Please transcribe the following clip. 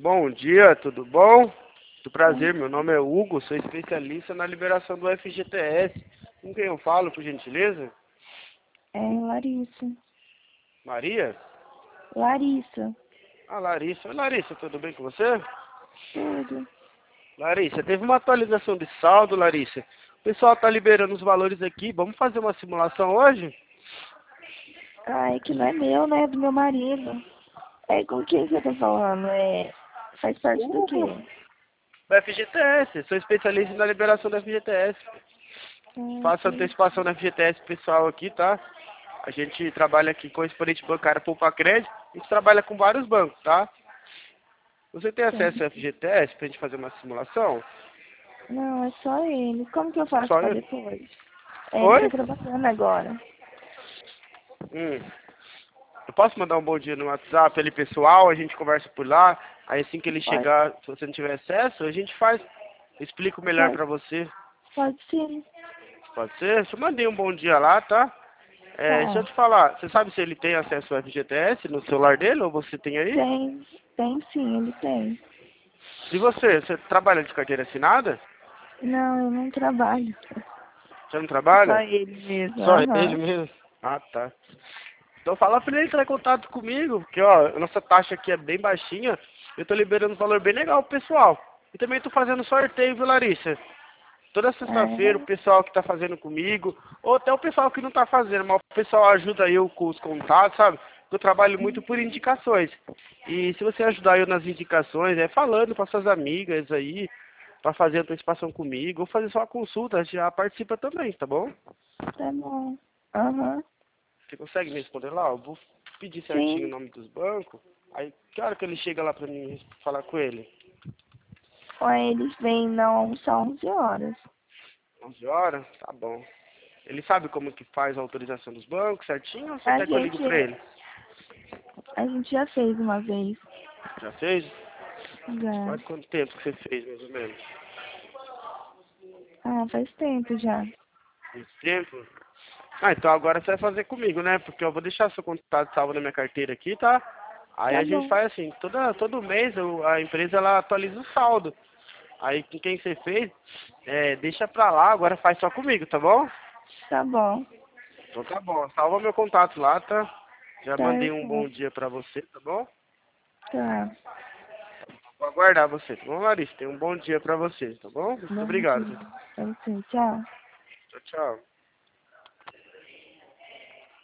Bom dia, tudo bom? Muito prazer, meu nome é Hugo, sou especialista na liberação do FGTS. Com quem eu falo, por gentileza? É Larissa. Maria? Larissa. Ah, Larissa. Oi, Larissa, tudo bem com você? Tudo. Larissa, teve uma atualização de saldo, Larissa. O pessoal tá liberando os valores aqui. Vamos fazer uma simulação hoje? Ah, é que não é meu, né? É do meu marido. É com quem você tá falando? Faz parte do Hugo, quê? do FGTS. Sou especialista na liberação do FGTS. Faço Sim. antecipação do FGTS pessoal aqui, tá? A gente trabalha aqui com correspondente bancário Poupa Crédito. A gente trabalha com vários bancos, tá? Você tem acesso Sim. ao FGTS pra gente fazer uma simulação? Não, é só ele. Como que eu faço Só pra eu? depois? Ele tá Oi? trabalhando agora. Hum. Eu posso mandar um bom dia no WhatsApp ali pessoal, a gente conversa por lá. Aí assim que ele Pode, chegar, se você não tiver acesso, a gente faz. Eu explico melhor pode, pra você. pode sim. Pode ser? Eu mandei um bom dia lá, tá? Deixa eu Tá. te falar, você sabe se ele tem acesso ao FGTS no celular dele ou você tem aí? Tem sim, ele tem. E você trabalha de carteira assinada? Não, eu não trabalho. Você não Só trabalha? ele mesmo. Só ele Aham. mesmo? Ah, tá. Então fala pra ele entrar em contato comigo, porque ó, a nossa taxa aqui é bem baixinha, eu tô liberando um valor bem legal pro pessoal. E também tô fazendo sorteio, viu, Larissa? Toda sexta-feira o É. pessoal que tá fazendo comigo, ou até o pessoal que não tá fazendo, mas o pessoal ajuda eu com os contatos, sabe? Eu trabalho muito por indicações. E se você ajudar eu nas indicações, falando para suas amigas aí, para fazer antecipação comigo, ou fazer só uma consulta, já participa também, tá bom? Tá bom. Aham. Você consegue me responder lá? Eu vou pedir certinho o Sim. nome dos bancos. Aí, que hora que ele chega lá pra mim falar com ele? Ó, eles vêm não almoçar 11 horas. 11 horas? Tá bom. Ele sabe como que faz a autorização dos bancos certinho ou você A quer que eu ligo gente, pra ele? a gente já fez uma vez. Já fez? Já. Faz quanto tempo que você fez, mais ou menos? Ah, faz tempo já. Muito tempo? Ah, então agora você vai fazer comigo, né? Porque eu vou deixar seu contato salvo na minha carteira aqui, tá? Aí Tá a gente bom. faz assim, todo mês a empresa ela atualiza o saldo. Aí com quem você fez, deixa pra lá, agora faz só comigo, tá bom? Tá bom. Então tá bom, salva meu contato lá, tá? Já mandei um Certo. bom dia pra você, tá bom? Tá. Vou aguardar você, tá bom, Larissa? Tenha um bom dia pra você, tá bom? Muito Bom obrigado. dia. Pra você. Tchau. Tchau, tchau.